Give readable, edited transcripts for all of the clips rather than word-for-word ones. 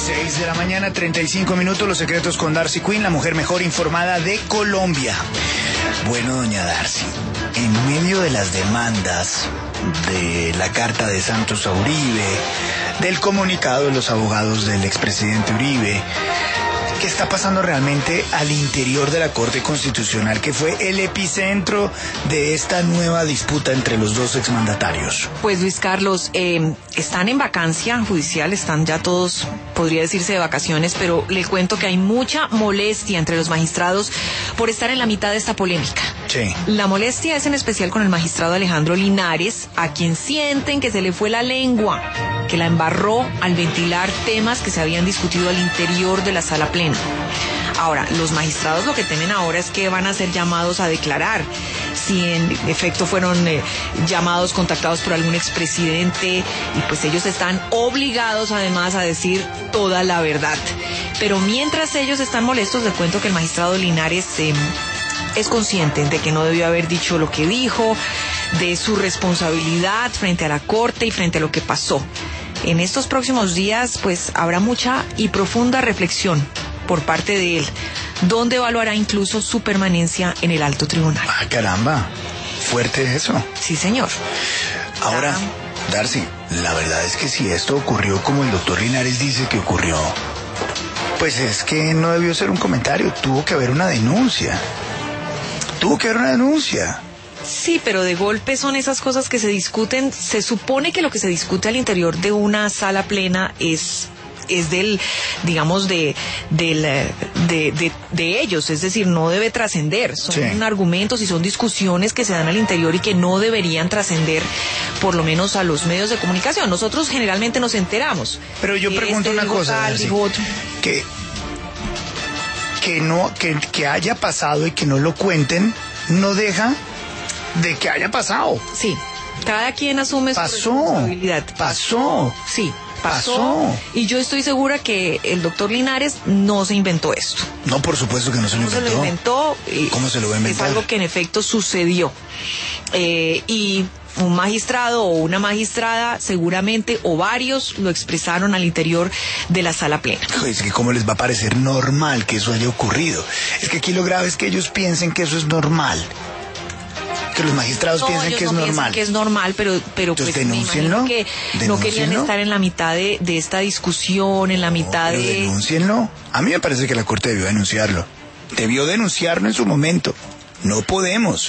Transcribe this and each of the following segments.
6 de la mañana, 35 minutos, Los Secretos con Darcy Quinn, la mujer mejor informada de Colombia. Bueno, doña Darcy, en medio de las demandas de la carta de Santos a Uribe, del comunicado de los abogados del expresidente Uribe, ¿qué está pasando realmente al interior de la Corte Constitucional, que fue el epicentro de esta nueva disputa entre los dos exmandatarios? Pues Luis Carlos, están en vacancia judicial, están ya todos, podría decirse, de vacaciones, pero le cuento que hay mucha molestia entre los magistrados por estar en la mitad de esta polémica. Sí. La molestia es en especial con el magistrado Alejandro Linares, a quien sienten que se le fue la lengua, que la embarró al ventilar temas que se habían discutido al interior de la sala plena. Ahora, los magistrados lo que temen ahora es que van a ser llamados a declarar si en efecto fueron llamados, contactados por algún expresidente, y pues ellos están obligados además a decir toda la verdad. Pero mientras ellos están molestos, les cuento que el magistrado Linares es consciente de que no debió haber dicho lo que dijo, de su responsabilidad frente a la Corte y frente a lo que pasó. En estos próximos días, pues, habrá mucha y profunda reflexión por parte de él, donde evaluará incluso su permanencia en el alto tribunal. Ah, caramba, fuerte eso. Sí, señor. Ahora, Darcy, la verdad es que si esto ocurrió como el doctor Linares dice que ocurrió, pues es que no debió ser un comentario, tuvo que haber una denuncia. Sí, pero de golpe son esas cosas que se discuten. Se supone que lo que se discute al interior de una sala plena es del, digamos, de ellos, es decir, no debe trascender. Son argumentos y son discusiones que se dan al interior y que no deberían trascender, por lo menos a los medios de comunicación. Nosotros generalmente nos enteramos. Pero yo pregunto una cosa, Darcy, que haya pasado y que no lo cuenten, no deja de que haya pasado. Sí, cada quien asume su responsabilidad. Pasó. Sí, pasó. Y yo estoy segura que el doctor Linares no se inventó esto. No, por supuesto que no se lo inventó. No se lo inventó. ¿Cómo se lo va a inventar? Es algo que en efecto sucedió. Y un magistrado o una magistrada seguramente, o varios, lo expresaron al interior de la sala plena. Es que cómo les va a parecer normal que eso haya ocurrido. Es que aquí lo grave es que ellos piensen que eso es normal. Que los magistrados piensen que es normal. Piensan que es normal, pero entonces, pues denúncienlo, me imagino que no querían estar en la mitad de esta discusión, en la mitad de... Denúncienlo. A mí me parece que la Corte debió denunciarlo. Debió denunciarlo en su momento. No podemos.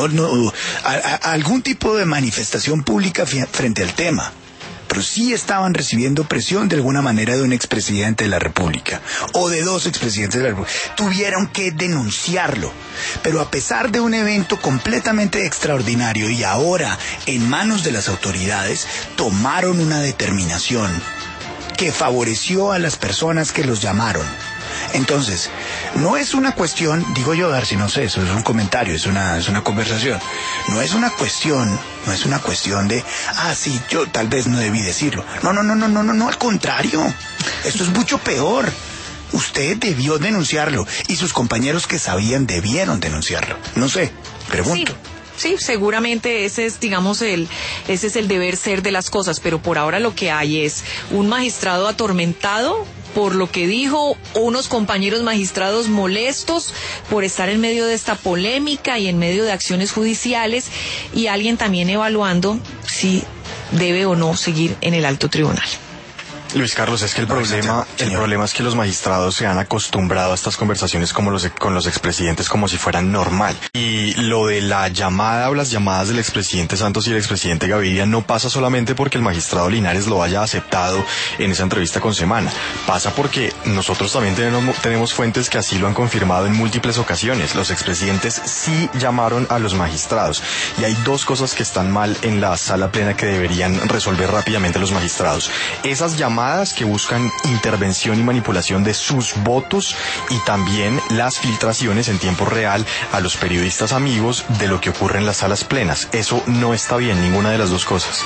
Algún tipo de manifestación pública frente al tema. Pero sí estaban recibiendo presión de alguna manera de un expresidente de la República o de dos expresidentes de la República. Tuvieron que denunciarlo. Pero a pesar de un evento completamente extraordinario y ahora en manos de las autoridades, tomaron una determinación que favoreció a las personas que los llamaron. Entonces, no es una cuestión, digo yo, Darcy, no sé, eso es un comentario, es una conversación. No es una cuestión de, sí, yo tal vez no debí decirlo. No, al contrario. Esto es mucho peor. Usted debió denunciarlo y sus compañeros que sabían debieron denunciarlo. No sé, pregunto. Sí, seguramente ese es, digamos, ese es el deber ser de las cosas, pero por ahora lo que hay es un magistrado atormentado por lo que dijo, unos compañeros magistrados molestos por estar en medio de esta polémica y en medio de acciones judiciales, y alguien también evaluando si debe o no seguir en el alto tribunal. Luis Carlos, es que el problema es que los magistrados se han acostumbrado a estas conversaciones con los expresidentes como si fueran normal. Y lo de la llamada o las llamadas del expresidente Santos y el expresidente Gaviria no pasa solamente porque el magistrado Linares lo haya aceptado en esa entrevista con Semana. Pasa porque nosotros también tenemos fuentes que así lo han confirmado en múltiples ocasiones. Los expresidentes sí llamaron a los magistrados. Y hay dos cosas que están mal en la sala plena que deberían resolver rápidamente los magistrados. Esas llamadas que buscan intervención y manipulación de sus votos, y también las filtraciones en tiempo real a los periodistas amigos de lo que ocurre en las salas plenas. Eso no está bien, ninguna de las dos cosas.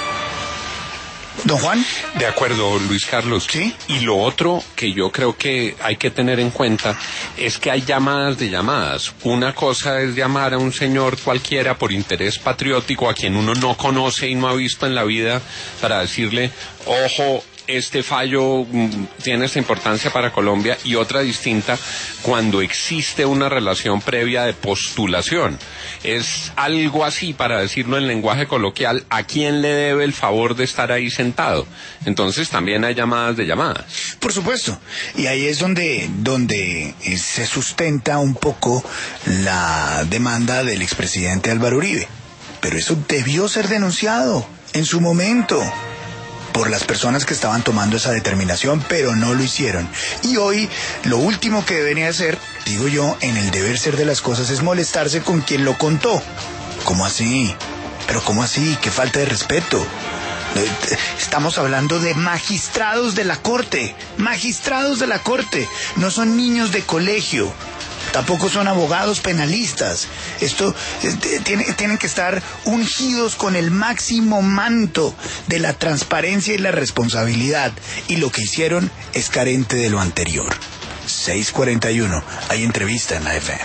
Don Juan. De acuerdo, Luis Carlos. ¿Sí? Y lo otro que yo creo que hay que tener en cuenta es que hay llamadas de llamadas. Una cosa es llamar a un señor cualquiera por interés patriótico a quien uno no conoce y no ha visto en la vida, para decirle, ojo, este fallo tiene esta importancia para Colombia, y otra distinta cuando existe una relación previa de postulación. Es algo así, para decirlo en lenguaje coloquial, ¿a quién le debe el favor de estar ahí sentado? Entonces también hay llamadas de llamadas. Por supuesto. Y ahí es donde se sustenta un poco la demanda del expresidente Álvaro Uribe. Pero eso debió ser denunciado en su momento por las personas que estaban tomando esa determinación, pero no lo hicieron. Y hoy lo último que debería hacer, digo yo, en el deber ser de las cosas, es molestarse con quien lo contó. ¿Cómo así? ¿Pero cómo así? ¡Qué falta de respeto! Estamos hablando de magistrados de la Corte. Magistrados de la Corte. No son niños de colegio. Tampoco son abogados penalistas. Esto tienen que estar ungidos con el máximo manto de la transparencia y la responsabilidad. Y lo que hicieron es carente de lo anterior. 6:41. Hay entrevista en la FM.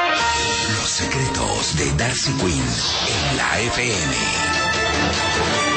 Los secretos de Darcy Quinn en la FM.